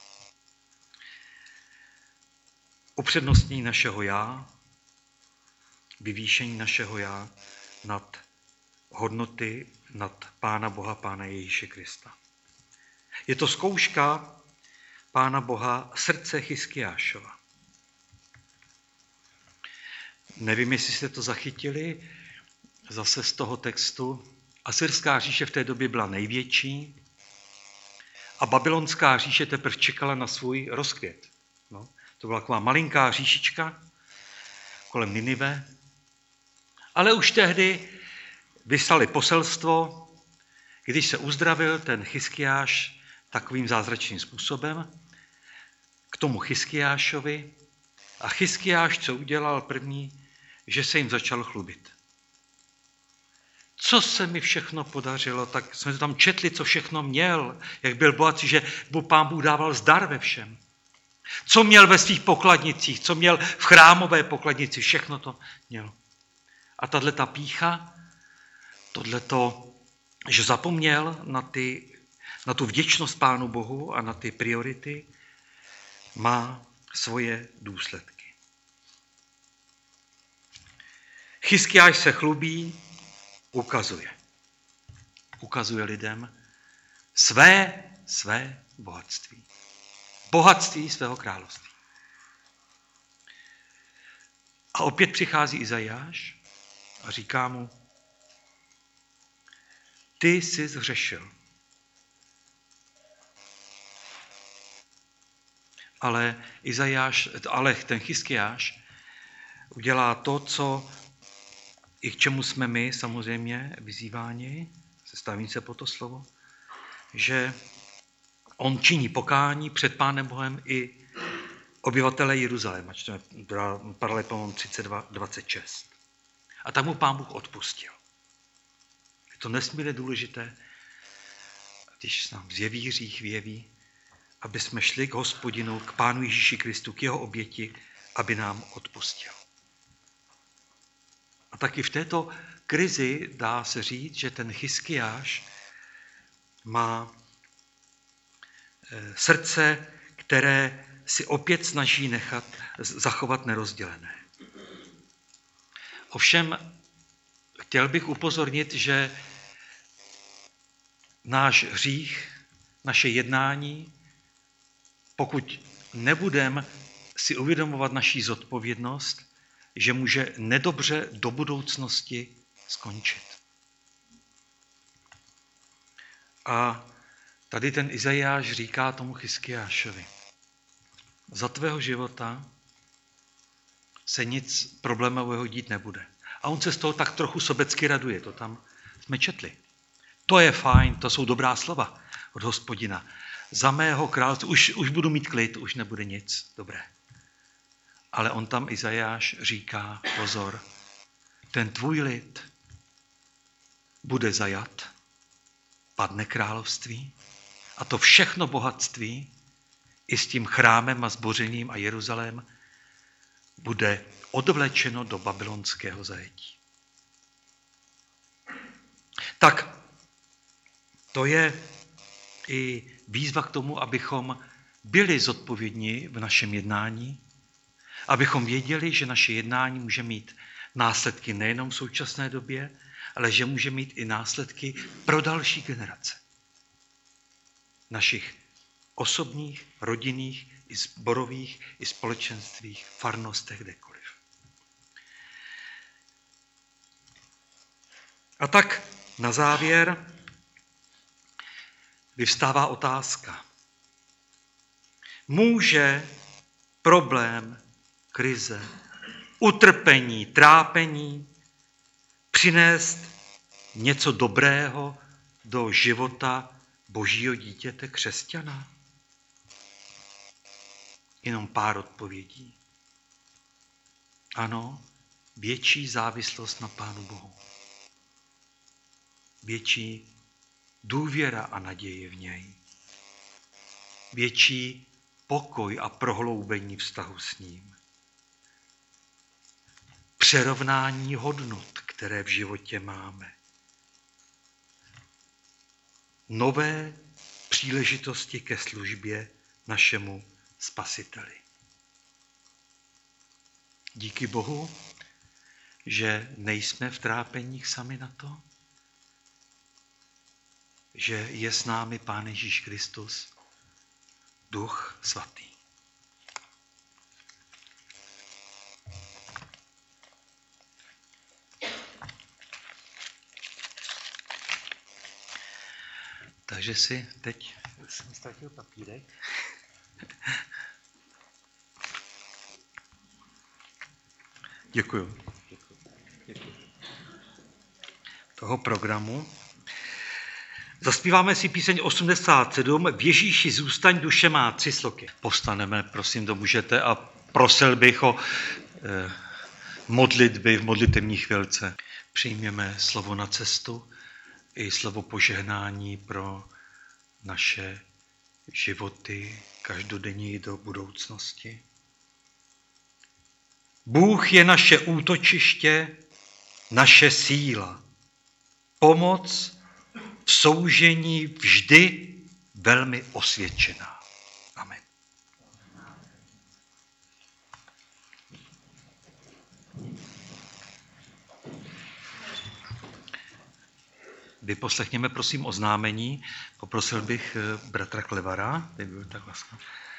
Upřednostnění našeho já, vyvýšení našeho já nad hodnoty, nad Pána Boha, Pána Ježíše Krista. Je to zkouška Pána Boha srdce Chiskiášova. Nevím, jestli jste to zachytili, zase z toho textu. Asyrská říše v té době byla největší a babylonská říše teprve čekala na svůj rozkvět. No, to byla taková malinká říšička kolem Ninive, ale už tehdy vyslali poselstvo, když se uzdravil ten Chiskiáš takovým zázračným způsobem k tomu Chiskiášovi a Chiskiáš, co udělal první, že se jim začal chlubit. Co se mi všechno podařilo, tak jsme to tam četli, co všechno měl, jak byl bohatý, že Pán Bůh dával zdar ve všem. Co měl ve svých pokladnicích, co měl v chrámové pokladnici, všechno to měl. A tato pýcha, tohleto, že zapomněl na, ty, na tu vděčnost Pánu Bohu a na ty priority, má svoje důsledky. Chiskiáš se chlubí, ukazuje. Ukazuje lidem své, své bohatství. Bohatství svého království. A opět přichází Izajáš a říká mu, ty jsi zhřešil. Ale Izajáš, ale ten Chiskiáš udělá to, co i k čemu jsme my samozřejmě vyzýváni, sestavím se po to slovo, že on činí pokání před Pánem Bohem i obyvatele Jeruzaléma, čteme Paralipomon třicet dva dvacet šest. A tak mu Pán Bůh odpustil. Je to nesmírně důležité, když nám zjeví hřích, vyjeví, aby jsme šli k Hospodinu, k Pánu Ježíši Kristu, k jeho oběti, aby nám odpustil. A taky v této krizi dá se říct, že ten Chiskiáš má srdce, které si opět snaží nechat, zachovat nerozdělené. Ovšem, chtěl bych upozornit, že náš hřích, naše jednání, pokud nebudeme si uvědomovat naši zodpovědnost, že může nedobře do budoucnosti skončit. A tady ten Izajáš říká tomu Chiskiášovi, za tvého života se nic problémového dít nebude. A on se z toho tak trochu sobecky raduje, to tam jsme četli. To je fajn, to jsou dobrá slova od Hospodina. Za mého království už, už budu mít klid, už nebude nic dobré. Ale on tam Izajáš říká, pozor, ten tvůj lid bude zajat, padne království a to všechno bohatství i s tím chrámem a zbořením a Jeruzalém bude odvlečeno do babylonského zajetí. Tak to je i výzva k tomu, abychom byli zodpovědní v našem jednání, abychom věděli, že naše jednání může mít následky nejenom v současné době, ale že může mít i následky pro další generace. Našich osobních, rodinných, i sborových, i společenstvích, farnostech, kdekoliv. A tak Na závěr vyvstává otázka. Může problém, krize, utrpení, trápení přinést něco dobrého do života Božího dítěte křesťana? Jenom pár odpovědí. Ano, větší závislost na Pánu Bohu. Větší důvěra a naděje v něj. Větší pokoj a prohloubení vztahu s ním. Přerovnání hodnot, které v životě máme. Nové příležitosti ke službě našemu Spasiteli. Díky Bohu, že nejsme v trápeních sami na to, že je s námi Pán Ježíš Kristus, Duch Svatý. Takže si teď jsem ztratil papírek. Děkuju. Toho programu. Zaspíváme si píseň osmdesát sedm. V Ježíši zůstaň, duše má, tři sloky. Povstaneme, prosím, to můžete, a prosil bych o eh, modlitby v modlitevní chvilce. Přijměme slovo na cestu i slovo požehnání pro naše životy každodenní do budoucnosti. Bůh je naše útočiště, naše síla, pomoc v soužení vždy velmi osvědčená. Amen. Vyposlechněme prosím oznámení. Poprosil bych bratra Klevara, kdyby byl tak laskav.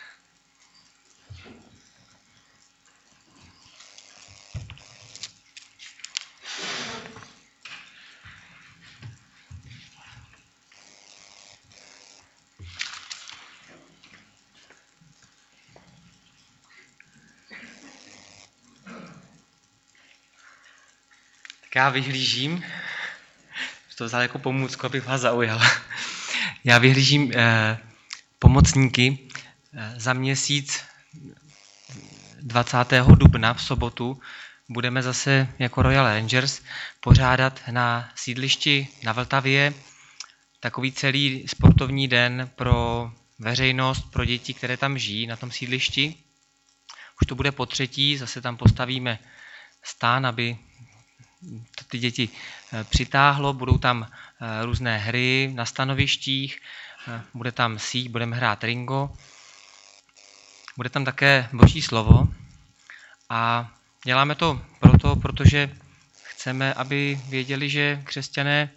Já vyhlížím, to vzal jako pomůcku, abych vás zaujal. Já vyhlížím eh, pomocníky eh, za měsíc dvacátého dubna v sobotu budeme zase jako Royal Rangers pořádat na sídlišti na Vltavě takový celý sportovní den pro veřejnost, pro děti, které tam žijí na tom sídlišti. Už to bude po třetí, zase tam postavíme stán, aby to ty děti přitáhlo, budou tam různé hry na stanovištích, bude tam síť, budeme hrát Ringo, bude tam také Boží slovo a děláme to proto, protože chceme, aby věděli, že křesťané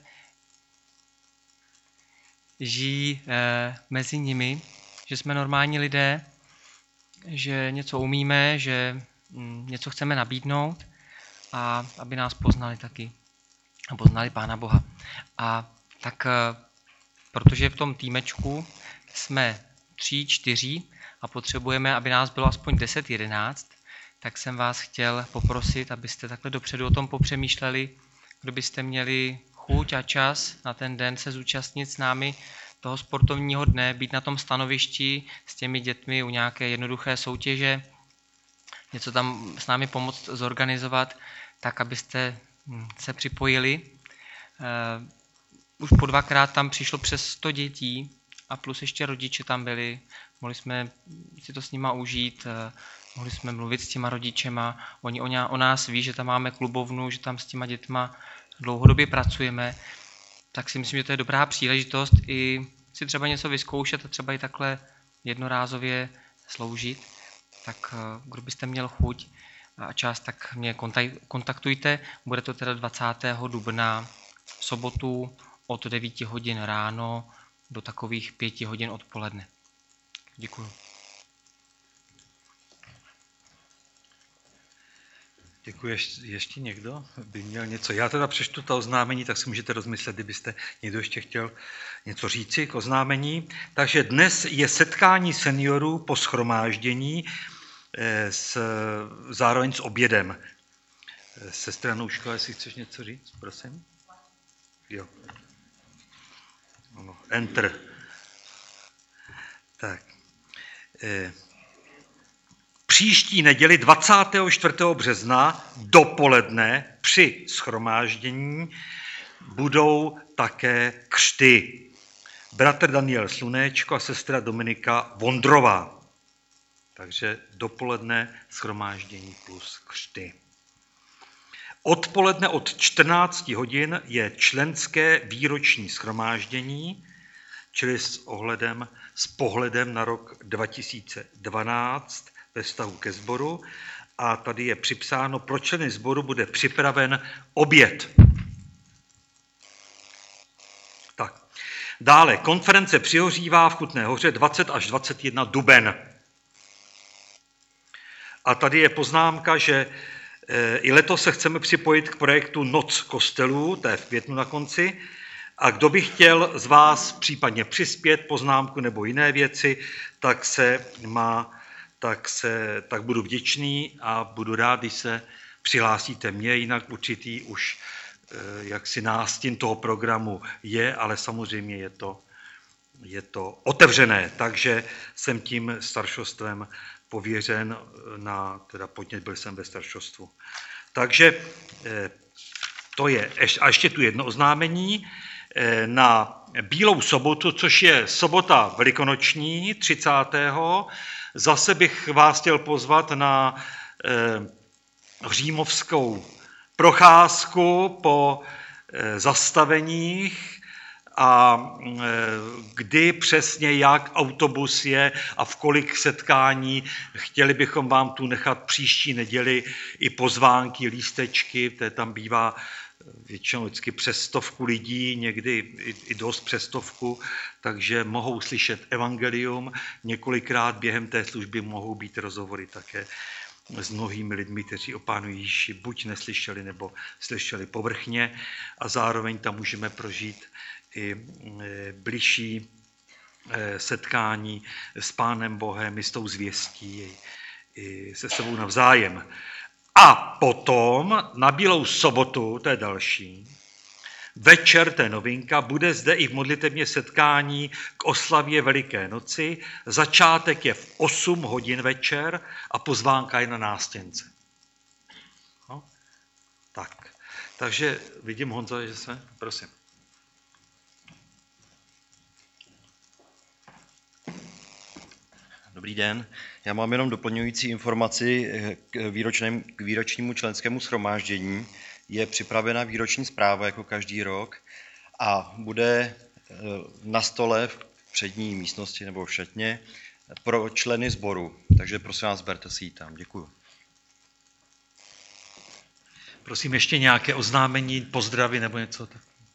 žijí mezi nimi, že jsme normální lidé, že něco umíme, že něco chceme nabídnout, a aby nás poznali taky a poznali Pána Boha. A tak, protože v tom týmečku jsme tři, čtyři a potřebujeme, aby nás bylo aspoň deset, jedenáct, tak jsem vás chtěl poprosit, abyste takhle dopředu o tom popřemýšleli, kdo byste měli chuť a čas na ten den se zúčastnit s námi toho sportovního dne, být na tom stanovišti s těmi dětmi u nějaké jednoduché soutěže, něco tam s námi pomoct zorganizovat, tak abyste se připojili. Už po dvakrát tam přišlo přes sto dětí a plus ještě rodiče tam byli. Mohli jsme si to s nima užít, mohli jsme mluvit s těma rodičema. Oni o nás ví, že tam máme klubovnu, že tam s těma dětma dlouhodobě pracujeme. Tak si myslím, že to je dobrá příležitost i si třeba něco vyzkoušet a třeba i takhle jednorázově sloužit. Tak kdo byste měl chuť a čas, tak mě kontaktujte. Bude to teda dvacátého dubna v sobotu od devíti hodin ráno do takových pěti hodin odpoledne. Děkuju. Děkuji. Ještě, ještě někdo by měl něco? Já teda přečtu to oznámení, tak si můžete rozmyslet, kdybyste někdo ještě chtěl něco říci k oznámení. Takže dnes je setkání seniorů po shromáždění s, zároveň s obědem. Sestra Noušková, jestli chceš něco říct, prosím? Jo. Ano, enter. Tak. E, příští neděli dvacátého čtvrtého března dopoledne při shromáždění budou také křty. Bratr Daniel Slunéčko a sestra Dominika Vondrová. Takže dopoledne shromáždění plus křty. Odpoledne od čtrnácti hodin je členské výroční shromáždění, čili s ohledem, s pohledem na rok dva tisíce dvanáct ve vztahu ke sboru. A tady je připsáno, pro členy sboru bude připraven oběd. Tak. Dále konference Přihořívá v Kutné Hoře dvacet až dvacet jedna duben. A tady je poznámka, že i letos se chceme připojit k projektu Noc kostelů, to je v květnu na konci. A kdo by chtěl z vás případně přispět poznámku nebo jiné věci, tak se má, tak, se, tak budu vděčný a budu rád, když se přihlásíte mě, jinak určitý už jaksi nástin toho programu je, ale samozřejmě je to, je to otevřené, takže jsem tím staršostvem pověřen na, teda podnět byl jsem ve staršostvu. Takže to je, a ještě tu jedno oznámení, na Bílou sobotu, což je sobota velikonoční, třicátého Zase bych vás chtěl pozvat na římovskou procházku po zastaveních a kdy přesně, jak autobus je a v kolik setkání. Chtěli bychom vám tu nechat příští neděli i pozvánky, lístečky, to tam bývá většinou vždycky přes stovku lidí, někdy i dost přes stovku, takže mohou slyšet evangelium. Několikrát během té služby mohou být rozhovory také s mnohými lidmi, kteří o Pánu Ježíši buď neslyšeli, nebo slyšeli povrchně a zároveň tam můžeme prožít i bližší setkání s Pánem Bohem, i s tou zvěstí, i se sebou navzájem. A potom na Bílou sobotu, to je další, večer, to je novinka, bude zde i v modlitevně setkání k oslavě Veliké noci. Začátek je v osm hodin večer a pozvánka je na nástěnce. No, tak, takže vidím, Honza, že se, prosím. Dobrý den, já mám jenom doplňující informaci k, výročnému, k výročnímu členskému shromáždění. Je připravena výroční zpráva jako každý rok a bude na stole v přední místnosti nebo v šatně pro členy sboru. Takže prosím vás, berte si ji tam. Děkuju. Prosím, ještě nějaké oznámení, pozdravy nebo něco?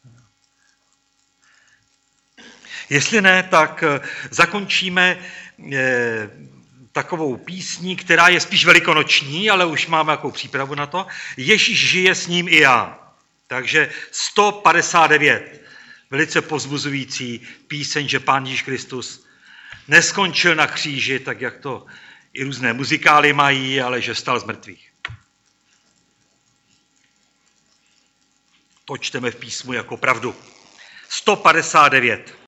Jestli ne, tak zakončíme takovou písní, která je spíš velikonoční, ale už máme jakou přípravu na to. Ježíš žije, s ním i já. Takže sto padesát devět. Velice povzbuzující píseň, že Pán Ježíš Kristus neskončil na kříži, tak jak to i různé muzikály mají, ale že vstal z mrtvých. To čteme v písmu jako pravdu. sto padesát devět.